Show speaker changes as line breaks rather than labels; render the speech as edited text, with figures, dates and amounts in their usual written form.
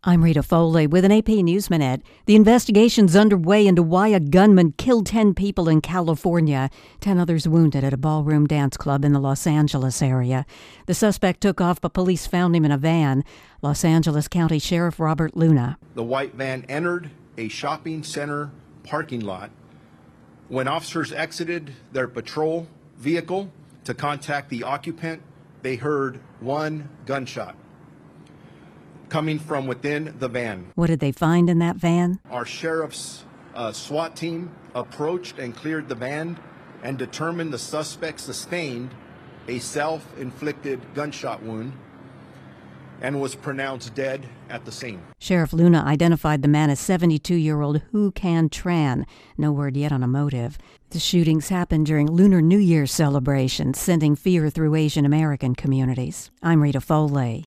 I'm Rita Foley with an AP News Minute. The investigation's underway into why a gunman killed 10 people in California, 10 others wounded at a ballroom dance club in the Los Angeles area. The suspect took off, but police found him in a van. Los Angeles County Sheriff Robert Luna.
The white van entered a shopping center parking lot. When officers exited their patrol vehicle to contact the occupant, they heard one gunshot coming from within the van.
What did they find in that van?
Our sheriff's SWAT team approached and cleared the van and determined the suspect sustained a self-inflicted gunshot wound and was pronounced dead at the scene.
Sheriff Luna identified the man as 72-year-old Hu Can Tran. No word yet on a motive. The shootings happened during Lunar New Year celebrations, sending fear through Asian American communities. I'm Rita Foley.